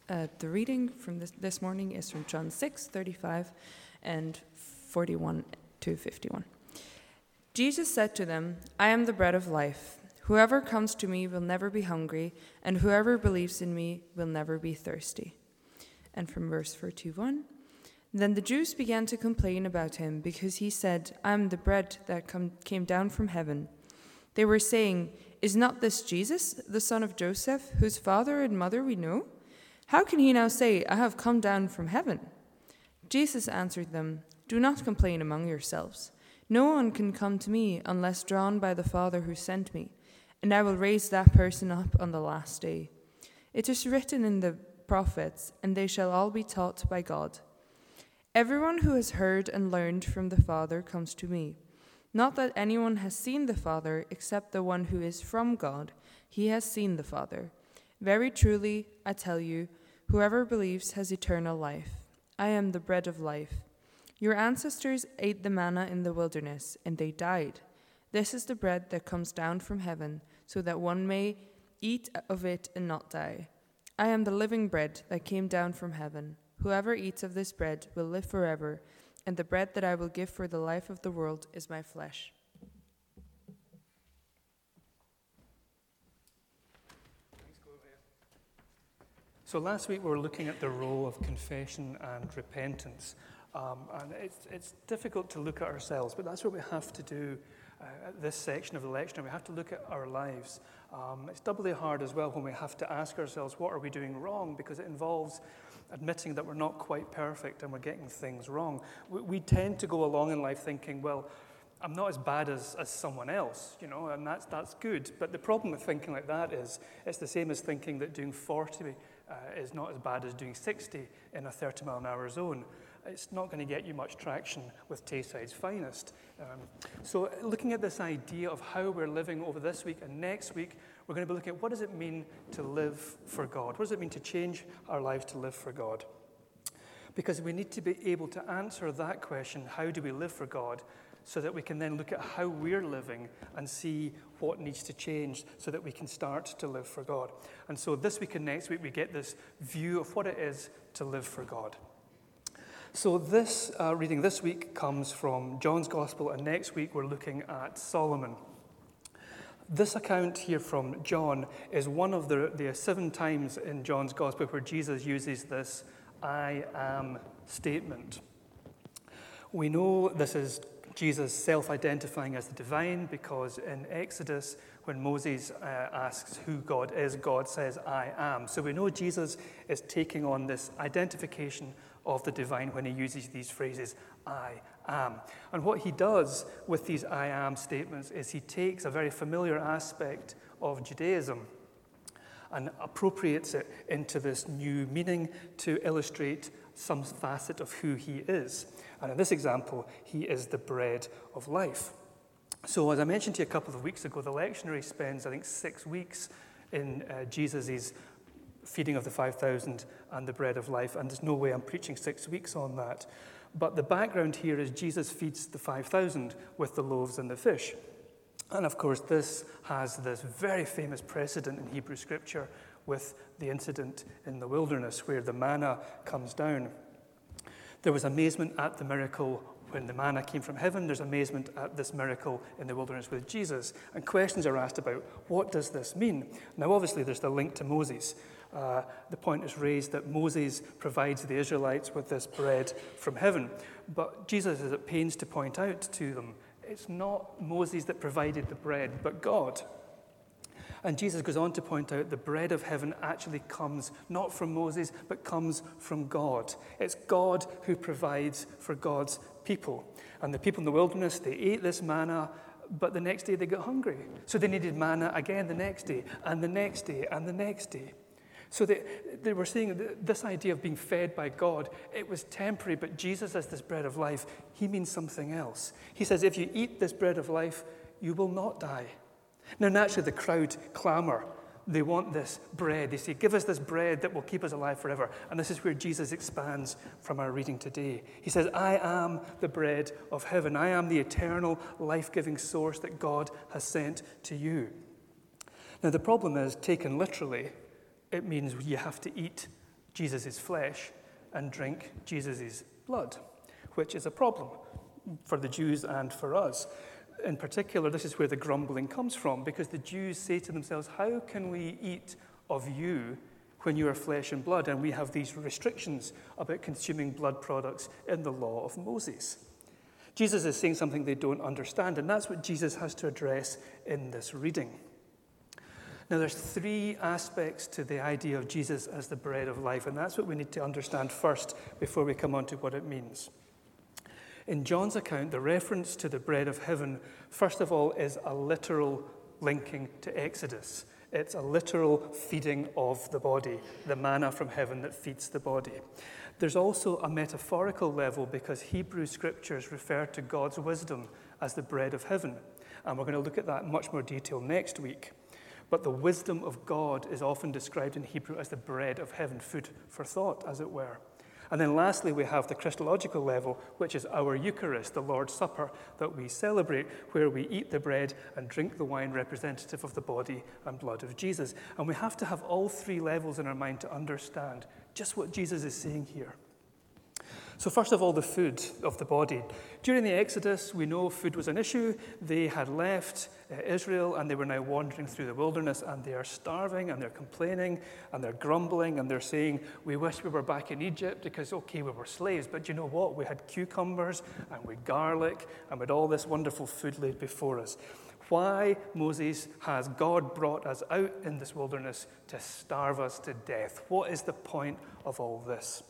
The reading from this morning is from John 6:35 and 41 to 51. Jesus said to them, "I am the bread of life. Whoever comes to me will never be hungry, and whoever believes in me will never be thirsty." And from verse 41, then the Jews began to complain about him because he said, "I am the bread that came down from heaven." They were saying, "Is not this Jesus, the son of Joseph, whose father and mother we know? How can he now say, 'I have come down from heaven'?" Jesus answered them, "Do not complain among yourselves. No one can come to me unless drawn by the Father who sent me, and I will raise that person up on the last day. It is written in the prophets, and they shall all be taught by God. Everyone who has heard and learned from the Father comes to me. Not that anyone has seen the Father except the one who is from God. He has seen the Father. Very truly, I tell you, whoever believes has eternal life. I am the bread of life. Your ancestors ate the manna in the wilderness, and they died. This is the bread that comes down from heaven, so that one may eat of it and not die. I am the living bread that came down from heaven. Whoever eats of this bread will live forever, and the bread that I will give for the life of the world is my flesh." So last week we were looking at the role of confession and repentance. And it's difficult to look at ourselves, but that's what we have to do at this section of the lecture. We have to look at our lives. It's doubly hard as well when we have to ask ourselves, what are we doing wrong? Because it involves admitting that we're not quite perfect and we're getting things wrong. We tend to go along in life thinking, well, I'm not as bad as someone else, and that's good. But the problem with thinking like that is it's the same as thinking that doing 40 is not as bad as doing 60 in a 30-mile-an-hour zone. It's not going to get you much traction with Tayside's finest. So looking at this idea of how we're living over this week and next week, we're going to be looking at what does it mean to live for God? What does it mean to change our lives to live for God? Because we need to be able to answer that question, how do we live for God, so that we can then look at how we're living and see what needs to change so that we can start to live for God. And so this week and next week, we get this view of what it is to live for God. So this reading this week comes from John's Gospel, and next week we're looking at Solomon. This account here from John is one of the 7 times in John's Gospel where Jesus uses this "I am" statement. We know this is Jesus self-identifying as the divine because in Exodus, when Moses asks who God is, God says, "I am." So we know Jesus is taking on this identification of the divine when he uses these phrases, "I am." And what he does with these "I am" statements is he takes a very familiar aspect of Judaism and appropriates it into this new meaning to illustrate some facet of who he is. And in this example, he is the bread of life. So as I mentioned to you a couple of weeks ago, the lectionary spends, I think, 6 weeks in Jesus' feeding of the 5,000 and the bread of life, and there's no way I'm preaching 6 weeks on that. But the background here is Jesus feeds the 5,000 with the loaves and the fish. And of course, this has this very famous precedent in Hebrew Scripture with the incident in the wilderness where the manna comes down. There was amazement at the miracle when the manna came from heaven. There's amazement at this miracle in the wilderness with Jesus. And questions are asked about, what does this mean? Now, obviously, there's the link to Moses. The point is raised that Moses provides the Israelites with this bread from heaven. But Jesus is at pains to point out to them, it's not Moses that provided the bread, but God. And Jesus goes on to point out the bread of heaven actually comes not from Moses, but comes from God. It's God who provides for God's people. And the people in the wilderness, they ate this manna, but the next day they got hungry. So they needed manna again the next day, and the next day, and the next day. So they were saying this idea of being fed by God, it was temporary, but Jesus as this bread of life, he means something else. He says, if you eat this bread of life, you will not die. Now, naturally, the crowd clamor. They want this bread. They say, give us this bread that will keep us alive forever. And this is where Jesus expands from our reading today. He says, I am the bread of heaven. I am the eternal, life-giving source that God has sent to you. Now, the problem is, taken literally, it means you have to eat Jesus' flesh and drink Jesus' blood, which is a problem for the Jews and for us. In particular, this is where the grumbling comes from, because the Jews say to themselves, how can we eat of you when you are flesh and blood? And we have these restrictions about consuming blood products in the law of Moses. Jesus is saying something they don't understand, and that's what Jesus has to address in this reading. Now, there's three aspects to the idea of Jesus as the bread of life, and that's what we need to understand first before we come on to what it means. In John's account, the reference to the bread of heaven, first of all, is a literal linking to Exodus. It's a literal feeding of the body, the manna from heaven that feeds the body. There's also a metaphorical level, because Hebrew scriptures refer to God's wisdom as the bread of heaven. And we're going to look at that in much more detail next week. But the wisdom of God is often described in Hebrew as the bread of heaven, food for thought, as it were. And then lastly, we have the Christological level, which is our Eucharist, the Lord's Supper that we celebrate, where we eat the bread and drink the wine representative of the body and blood of Jesus. And we have to have all three levels in our mind to understand just what Jesus is saying here. So first of all, the food of the body. During the Exodus, we know food was an issue. They had left Israel and they were now wandering through the wilderness, and they are starving and they're complaining and they're grumbling and they're saying, we wish we were back in Egypt because, okay, we were slaves, but you know what? We had cucumbers and we had garlic and we had all this wonderful food laid before us. Why, Moses, has God brought us out in this wilderness to starve us to death? What is the point of all this?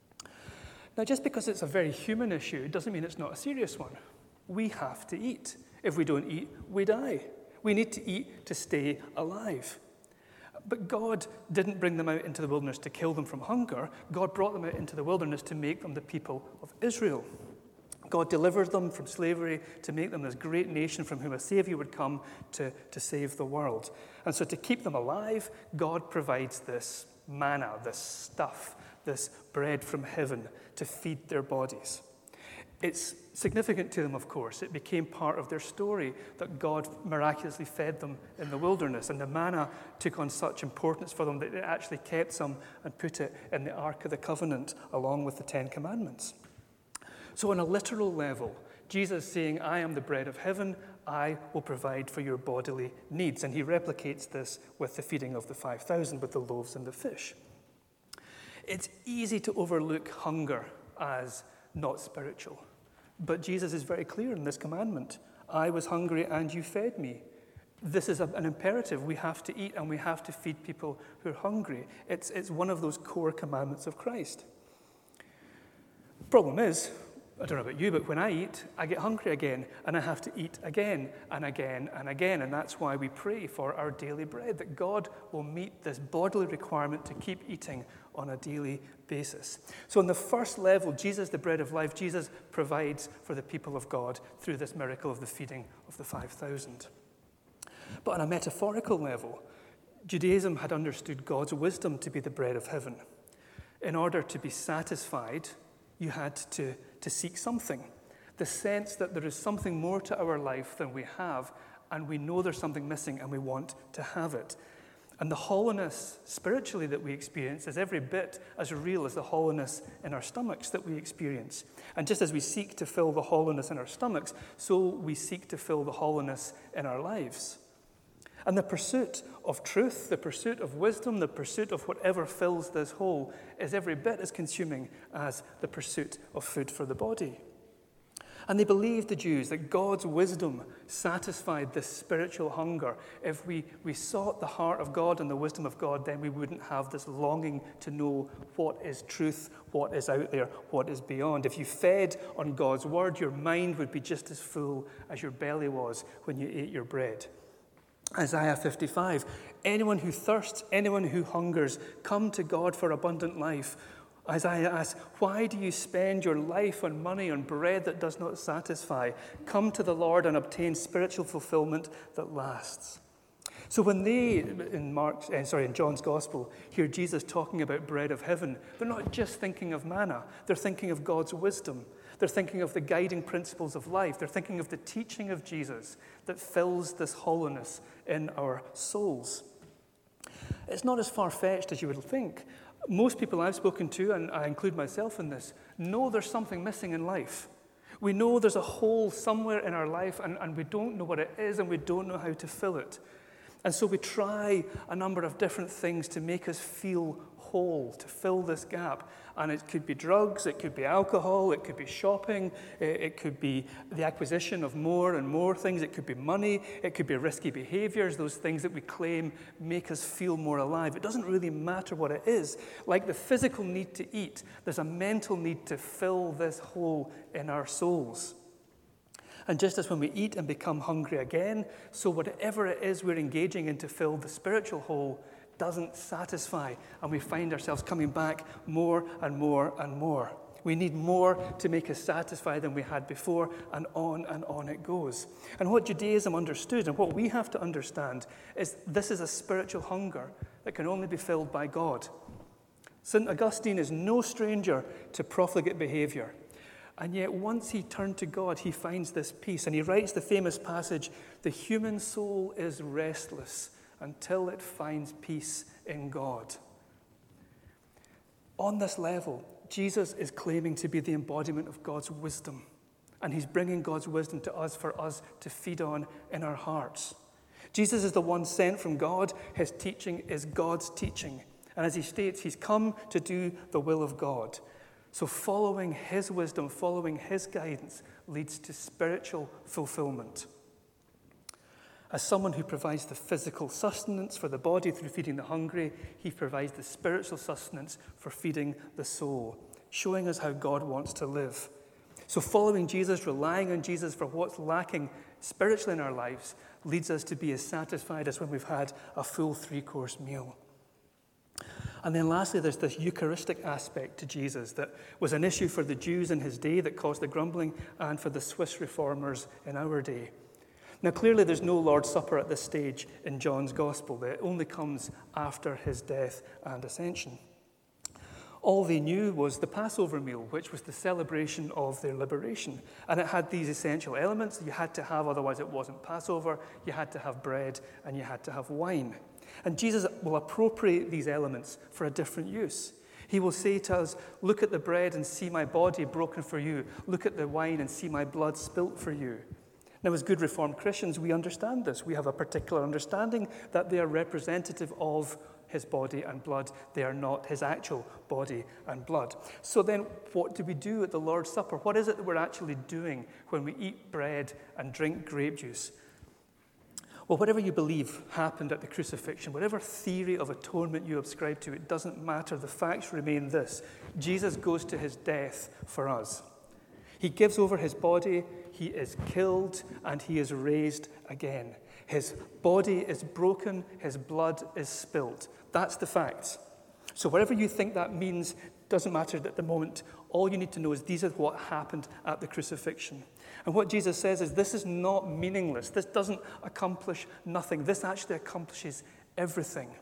Now, just because it's a very human issue doesn't mean it's not a serious one. We have to eat. If we don't eat, we die. We need to eat to stay alive. But God didn't bring them out into the wilderness to kill them from hunger. God brought them out into the wilderness to make them the people of Israel. God delivered them from slavery to make them this great nation from whom a Savior would come to save the world. And so to keep them alive, God provides this manna, this stuff, this bread from heaven to feed their bodies. It's significant to them, of course. It became part of their story that God miraculously fed them in the wilderness, and the manna took on such importance for them that it actually kept some and put it in the Ark of the Covenant along with the Ten Commandments. So on a literal level, Jesus is saying, I am the bread of heaven, I will provide for your bodily needs. And he replicates this with the feeding of the 5,000 with the loaves and the fish. It's easy to overlook hunger as not spiritual. But Jesus is very clear in this commandment. I was hungry and you fed me. This is an imperative. We have to eat and we have to feed people who are hungry. It's one of those core commandments of Christ. Problem is, I don't know about you, but when I eat, I get hungry again, and I have to eat again and again and again. And that's why we pray for our daily bread, that God will meet this bodily requirement to keep eating on a daily basis. So on the first level, Jesus, the bread of life, Jesus provides for the people of God through this miracle of the feeding of the 5,000. But on a metaphorical level, Judaism had understood God's wisdom to be the bread of heaven. In order to be satisfied, you had to seek something. The sense that there is something more to our life than we have, and we know there's something missing and we want to have it. And the hollowness spiritually that we experience is every bit as real as the hollowness in our stomachs that we experience. And just as we seek to fill the hollowness in our stomachs, so we seek to fill the hollowness in our lives. And the pursuit of truth, the pursuit of wisdom, the pursuit of whatever fills this hole is every bit as consuming as the pursuit of food for the body. And they believed, the Jews, that God's wisdom satisfied this spiritual hunger. If we sought the heart of God and the wisdom of God, then we wouldn't have this longing to know what is truth, what is out there, what is beyond. If you fed on God's word, your mind would be just as full as your belly was when you ate your bread. Isaiah 55, anyone who thirsts, anyone who hungers, come to God for abundant life. Isaiah asks, why do you spend your life on money, on bread that does not satisfy? Come to the Lord and obtain spiritual fulfillment that lasts. So when they, in John's Gospel, hear Jesus talking about bread of heaven, they're not just thinking of manna, they're thinking of God's wisdom. They're thinking of the guiding principles of life. They're thinking of the teaching of Jesus that fills this hollowness in our souls. It's not as far-fetched as you would think. Most people I've spoken to, and I include myself in this, know there's something missing in life. We know there's a hole somewhere in our life, and we don't know what it is, and we don't know how to fill it. And so we try a number of different things to make us feel whole, to fill this gap. And it could be drugs, it could be alcohol, it could be shopping, it could be the acquisition of more and more things, it could be money, it could be risky behaviors, those things that we claim make us feel more alive. It doesn't really matter what it is. Like the physical need to eat, there's a mental need to fill this hole in our souls. And just as when we eat and become hungry again, so whatever it is we're engaging in to fill the spiritual hole doesn't satisfy, and we find ourselves coming back more and more and more. We need more to make us satisfied than we had before, and on it goes. And what Judaism understood, and what we have to understand, is this is a spiritual hunger that can only be filled by God. St. Augustine is no stranger to profligate behavior. And yet once he turned to God, he finds this peace. And he writes the famous passage, "The human soul is restless until it finds peace in God." On this level, Jesus is claiming to be the embodiment of God's wisdom. And he's bringing God's wisdom to us for us to feed on in our hearts. Jesus is the one sent from God. His teaching is God's teaching. And as he states, he's come to do the will of God. So following his wisdom, following his guidance, leads to spiritual fulfillment. As someone who provides the physical sustenance for the body through feeding the hungry, he provides the spiritual sustenance for feeding the soul, showing us how God wants to live. So following Jesus, relying on Jesus for what's lacking spiritually in our lives, leads us to be as satisfied as when we've had a full 3-course meal. And then lastly, there's this Eucharistic aspect to Jesus that was an issue for the Jews in his day that caused the grumbling, and for the Swiss reformers in our day. Now, clearly there's no Lord's Supper at this stage in John's Gospel. It only comes after his death and ascension. All they knew was the Passover meal, which was the celebration of their liberation. And it had these essential elements that you had to have, otherwise it wasn't Passover. You had to have bread and you had to have wine. And Jesus will appropriate these elements for a different use. He will say to us, "Look at the bread and see my body broken for you. Look at the wine and see my blood spilt for you." Now, as good Reformed Christians, we understand this. We have a particular understanding that they are representative of his body and blood. They are not his actual body and blood. So then, what do we do at the Lord's Supper? What is it that we're actually doing when we eat bread and drink grape juice? Well, whatever you believe happened at the crucifixion, whatever theory of atonement you ascribe to, it doesn't matter. The facts remain this: Jesus goes to his death for us. He gives over his body, he is killed, and he is raised again. His body is broken, his blood is spilt. That's the facts. So whatever you think that means doesn't matter at the moment. All you need to know is these are what happened at the crucifixion. And what Jesus says is this is not meaningless. This doesn't accomplish nothing. This actually accomplishes everything.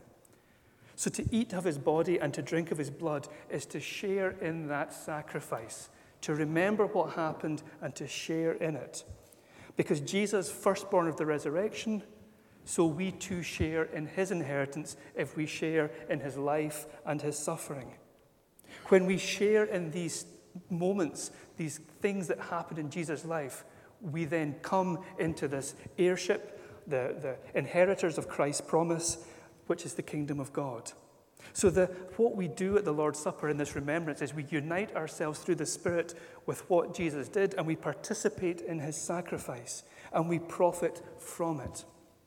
So to eat of his body and to drink of his blood is to share in that sacrifice, to remember what happened and to share in it. Because Jesus, firstborn of the resurrection, so we too share in his inheritance if we share in his life and his suffering. When we share in these moments, these things that happened in Jesus' life, we then come into this heirship, the inheritors of Christ's promise, which is the kingdom of God. So what we do at the Lord's Supper in this remembrance is we unite ourselves through the Spirit with what Jesus did, and we participate in his sacrifice, and we profit from it.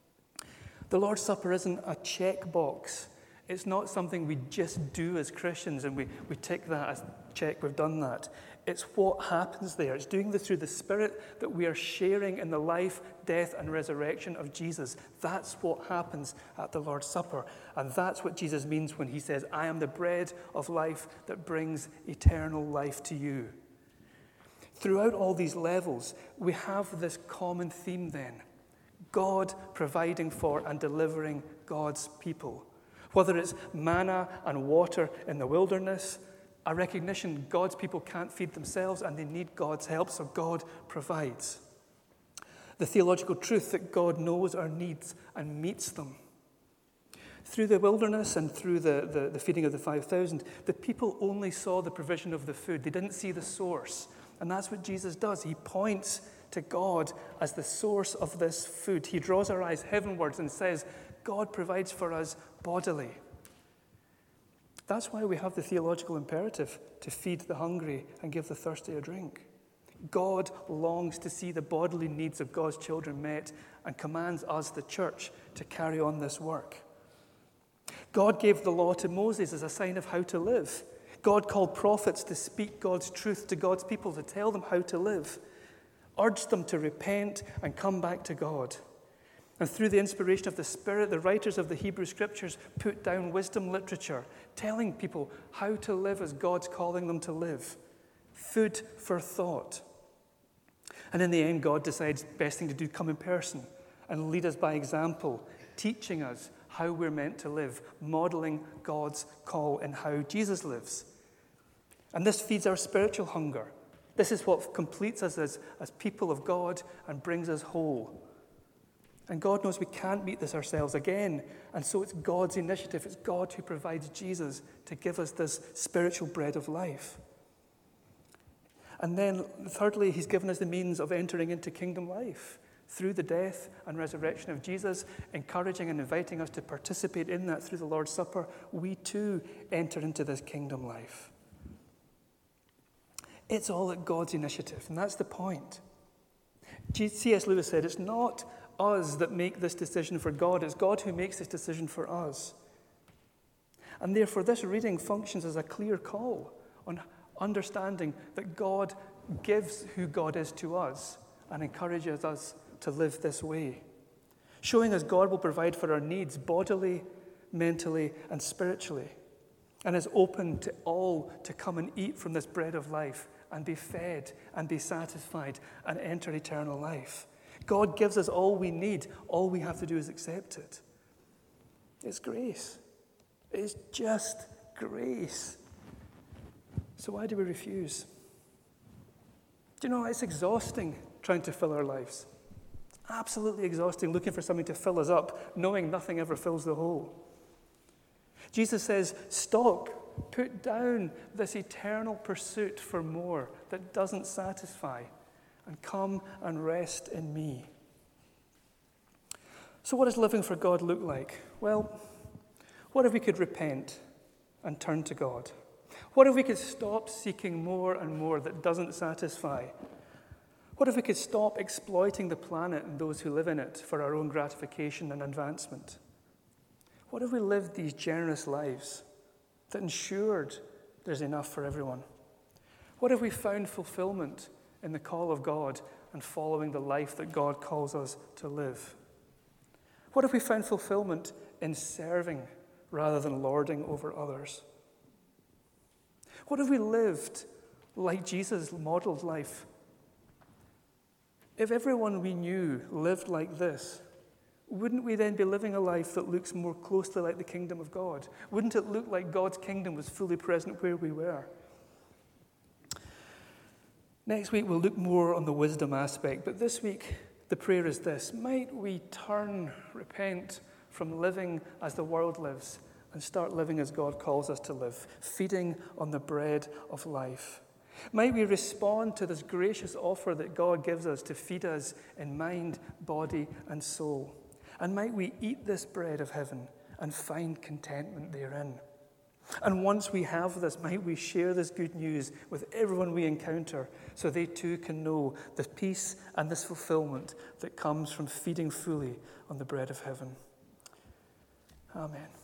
The Lord's Supper isn't a checkbox. It's not something we just do as Christians and we tick that as check, we've done that. It's what happens there. It's doing this through the Spirit that we are sharing in the life, death, and resurrection of Jesus. That's what happens at the Lord's Supper. And that's what Jesus means when he says, "I am the bread of life that brings eternal life to you." Throughout all these levels, we have this common theme then. God providing for and delivering God's people. Whether it's manna and water in the wilderness, a recognition God's people can't feed themselves and they need God's help, so God provides. The theological truth that God knows our needs and meets them. Through the wilderness and through the feeding of the 5,000, the people only saw the provision of the food. They didn't see the source. And that's what Jesus does. He points to God as the source of this food. He draws our eyes heavenwards and says, God provides for us bodily. That's why we have the theological imperative to feed the hungry and give the thirsty a drink. God longs to see the bodily needs of God's children met and commands us, the church, to carry on this work. God gave the law to Moses as a sign of how to live. God called prophets to speak God's truth to God's people, to tell them how to live, urged them to repent and come back to God. And through the inspiration of the Spirit, the writers of the Hebrew Scriptures put down wisdom literature, telling people how to live as God's calling them to live. Food for thought. And in the end, God decides best thing to do, come in person and lead us by example, teaching us how we're meant to live, modeling God's call and how Jesus lives. And this feeds our spiritual hunger. This is what completes us as people of God and brings us whole. And God knows we can't meet this ourselves again. And so it's God's initiative. It's God who provides Jesus to give us this spiritual bread of life. And then, thirdly, he's given us the means of entering into kingdom life through the death and resurrection of Jesus, encouraging and inviting us to participate in that through the Lord's Supper. We too enter into this kingdom life. It's all at God's initiative, and that's the point. C.S. Lewis said, it's not us that make this decision for God, it's God who makes this decision for us. And therefore, this reading functions as a clear call on understanding that God gives who God is to us and encourages us to live this way, showing us God will provide for our needs bodily, mentally, and spiritually, and is open to all to come and eat from this bread of life and be fed and be satisfied and enter eternal life. God gives us all we need. All we have to do is accept it. It's grace. It's just grace. So why do we refuse? Do you know, it's exhausting trying to fill our lives. It's absolutely exhausting looking for something to fill us up, knowing nothing ever fills the hole. Jesus says, stop, put down this eternal pursuit for more that doesn't satisfy, and come and rest in me. So what does living for God look like? Well, what if we could repent and turn to God? What if we could stop seeking more and more that doesn't satisfy? What if we could stop exploiting the planet and those who live in it for our own gratification and advancement? What if we lived these generous lives that ensured there's enough for everyone? What if we found fulfillment in the call of God and following the life that God calls us to live? What if we found fulfillment in serving rather than lording over others? What if we lived like Jesus modeled life? If everyone we knew lived like this, wouldn't we then be living a life that looks more closely like the kingdom of God? Wouldn't it look like God's kingdom was fully present where we were? Next week, we'll look more on the wisdom aspect, but this week, the prayer is this: might we turn, repent from living as the world lives and start living as God calls us to live, feeding on the bread of life. Might we respond to this gracious offer that God gives us to feed us in mind, body, and soul. And might we eat this bread of heaven and find contentment therein. And once we have this, might we share this good news with everyone we encounter so they too can know the peace and this fulfillment that comes from feeding fully on the bread of heaven. Amen.